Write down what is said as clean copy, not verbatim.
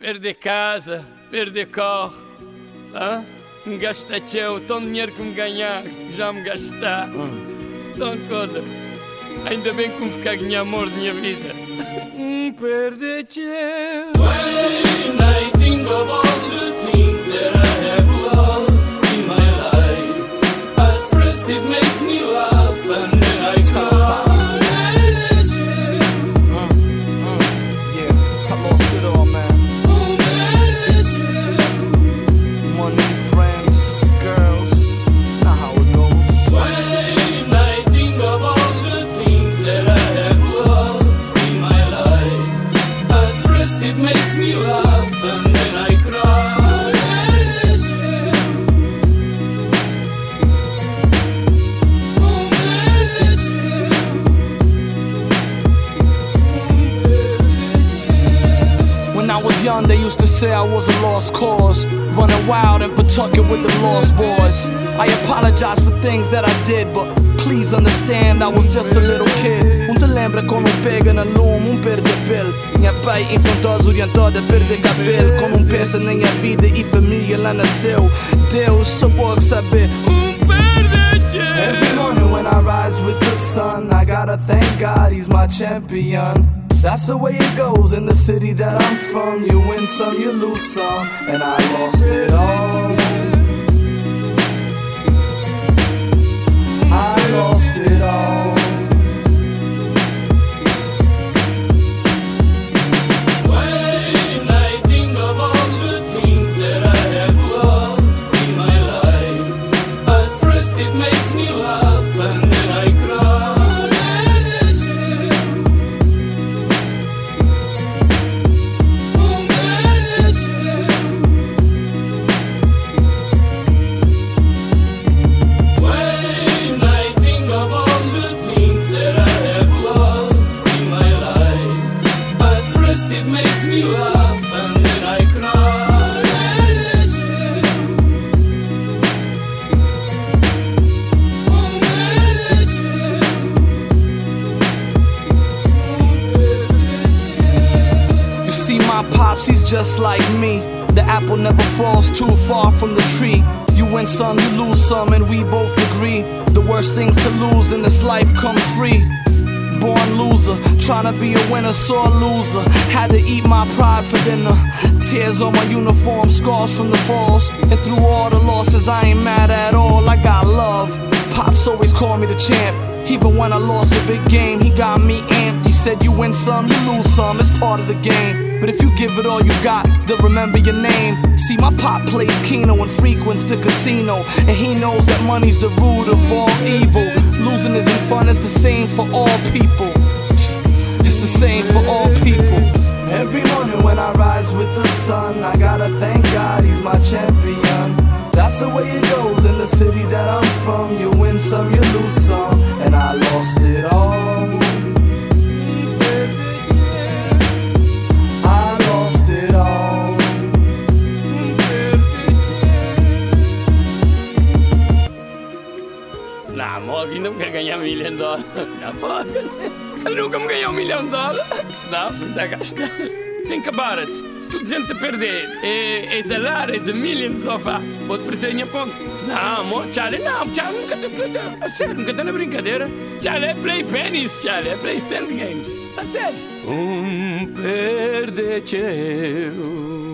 perder casa, perder carro, gastar tão dinheiro que me ganhar, já me gastar, tão coisa. Ainda bem que me ficar a ganhar amor da minha vida. Perder teu. When I think of all the things that I have lost in my life, at first it makes me laugh and then I cry. It makes me laugh and then I cry. When I was young, they used to say I was a lost cause, running wild in Pawtucket with the lost boys. I apologize for things that I did, but please understand I was just a little kid. Não te lembra quando pega na lume, perde pele. Minha pai enfrentou orientada, perde cabelo. Quando pensa na minha vida e família lá nasceu, Deus só pode saber. Perde. Every morning when I rise with the sun, I gotta thank God he's my champion. That's the way it goes in the city that I'm from. You win some, you lose some, and I lost it all. I lost it all. When I think of all the things that I have lost in my life, at first it makes me laugh and then I cry. It makes me laugh and then I cry. You see my pops, he's just like me. The apple never falls too far from the tree. You win some, you lose some, and we both agree the worst things to lose in this life come free. Born loser, tryna be a winner, saw a loser. Had to eat my pride for dinner. Tears on my uniform, scars from the falls. And through all the losses, I ain't mad at all. I got love. Pops always called me the champ. Even when I lost a big game, he got me amped. He said you win some, you lose some, it's part of the game. But if you give it all you got, they'll remember your name. See, my pop plays Keno and frequents the casino, and he knows that money's the root of all evil. Losing isn't fun, it's the same for all people. It's the same for all people. Every morning when I rise with the sun, I gotta thank God he's my champion. That's the way it goes in the city that I'm from. You win some, you lose some, and I lost it all. I lost it all. Nah, morgen nunca ganhar $1 milhão. Não pode. Eu nunca me ganhei $1 milhão. Não, não dá gasto. Think about it. Tudo gente a perder. És a lar, és a million só fácil. Pode parecer minha ponte. Não, amor, Charlie, não. Charlie nunca te perdeu. A sério, nunca tá na brincadeira. Charlie, é play pennies, Charlie. É play cent games. A sério. Perdeu.